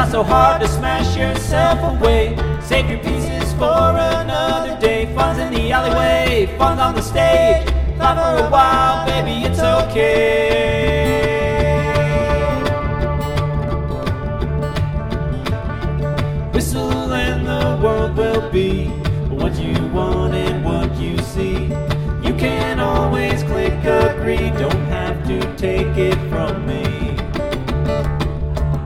not so hard to smash yourself away. Save your pieces for another day. Fun's in the alleyway, fun's on the stage. Laugh for a while, baby, it's okay.